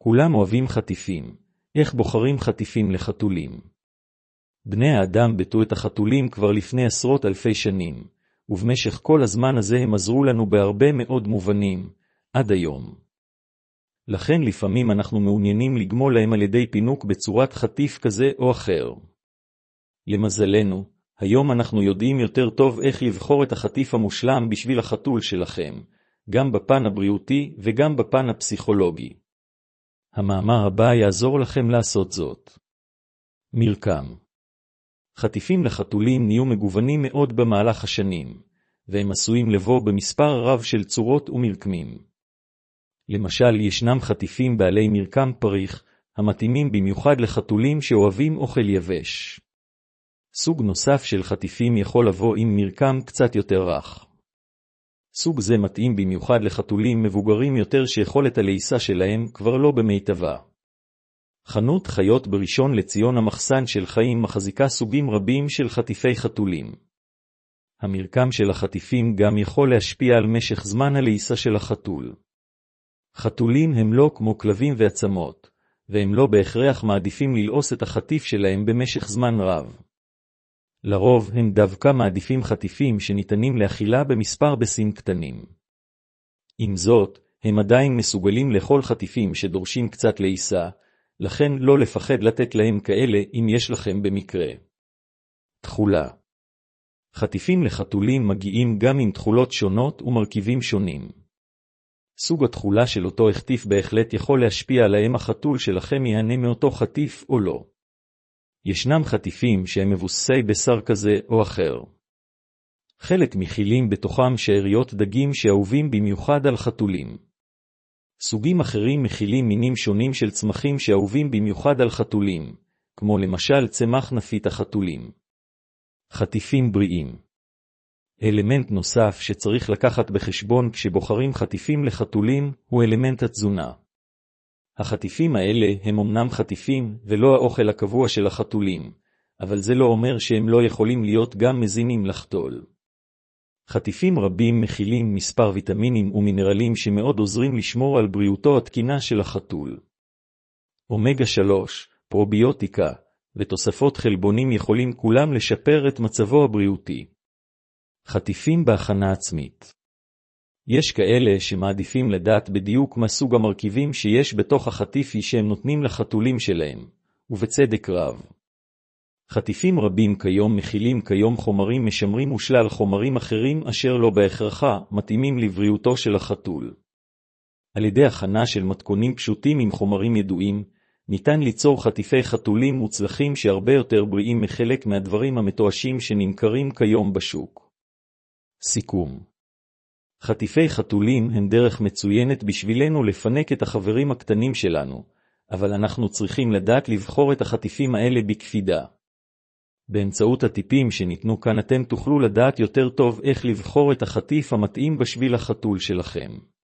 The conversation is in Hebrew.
כולם אוהבים חטיפים. איך בוחרים חטיפים לחתולים? בני האדם ביטאו את החתולים כבר לפני עשרות אלפי שנים, ובמשך כל הזמן הזה הם עזרו לנו בהרבה מאוד מובנים, עד היום. לכן לפעמים אנחנו מעוניינים לגמול להם על ידי פינוק בצורת חטיף כזה או אחר. למזלנו, היום אנחנו יודעים יותר טוב איך לבחור את החטיף המושלם בשביל החתול שלכם, גם בפן הבריאותי וגם בפן הפסיכולוגי. המאמר הבא יעזור לכם לעשות זאת. מרקם. חטיפים לחתולים נהיו מגוונים מאוד במהלך השנים, והם עשויים לבוא במספר רב של צורות ומרקמים. למשל, ישנם חטיפים בעלי מרקם פריך, המתאימים במיוחד לחתולים שאוהבים אוכל יבש. סוג נוסף של חטיפים יכול לבוא עם מרקם קצת יותר רך. סוג זה מתאים במיוחד לחתולים מבוגרים יותר שיכולת הלעיסה שלהם כבר לא במיטבה. חנות חיות בראשון לציון המחסן של חיים מחזיקה סוגים רבים של חטיפי חתולים. המרקם של החטיפים גם יכול להשפיע על משך זמן הלעיסה של החתול. חתולים הם לא כמו כלבים ועצמות, והם לא בהכרח מעדיפים ללעוס את החטיף שלהם במשך זמן רב. לרוב הם דווקא מעדיפים חטיפים שניתנים לאכילה במספר ביסים קטנים. עם זאת, הם עדיין מסוגלים לאכול חטיפים שדורשים קצת לעיסה, לכן לא לפחד לתת להם כאלה אם יש לכם במקרה. תכולה. חטיפים לחתולים מגיעים גם עם תכולות שונות ומרכיבים שונים. סוג התכולה של אותו החטיף בהחלט יכול להשפיע על האם החתול שלכם ייהנה מאותו חטיף או לא. ישנם חטיפים שהם מבוססי בשר כזה או אחר. חלק מכילים בתוכם שאריות דגים שאהובים במיוחד על חתולים. סוגים אחרים מכילים מינים שונים של צמחים שאהובים במיוחד על חתולים, כמו למשל צמח נפית החתולים. חטיפים בריאים. אלמנט נוסף שצריך לקחת בחשבון כשבוחרים חטיפים לחתולים הוא אלמנט התזונה. החטיפים האלה הם אמנם חטיפים ולא האוכל הקבוע של החתולים, אבל זה לא אומר שהם לא יכולים להיות גם מזינים לחתול. חטיפים רבים מכילים מספר ויטמינים ומינרלים שמאוד עוזרים לשמור על בריאותו התקינה של החתול. אומגה 3, פרוביוטיקה ותוספות חלבונים יכולים כולם לשפר את מצבו הבריאותי. חטיפים בהכנה עצמית. יש כאלה שמעדיפים לדעת בדיוק מה סוג המרכיבים שיש בתוך החטיפי שהם נותנים לחתולים שלהם, ובצדק רב. חטיפים רבים כיום מכילים חומרים משמרים ושלל חומרים אחרים אשר לא בהכרחה מתאימים לבריאותו של החתול. על ידי הכנה של מתכונים פשוטים עם חומרים ידועים, ניתן ליצור חטיפי חתולים מוצלחים שהרבה יותר בריאים מחלק מהדברים המתועשים שנמכרים כיום בשוק. סיכום. חטיפי חתולים הם דרך מצוינת בשבילנו לפנק את החברים הקטנים שלנו, אבל אנחנו צריכים לדעת לבחור את החטיפים האלה בקפידה. באמצעות הטיפים שניתנו כאן אתם תוכלו לדעת יותר טוב איך לבחור את החטיף המתאים בשביל החתול שלכם.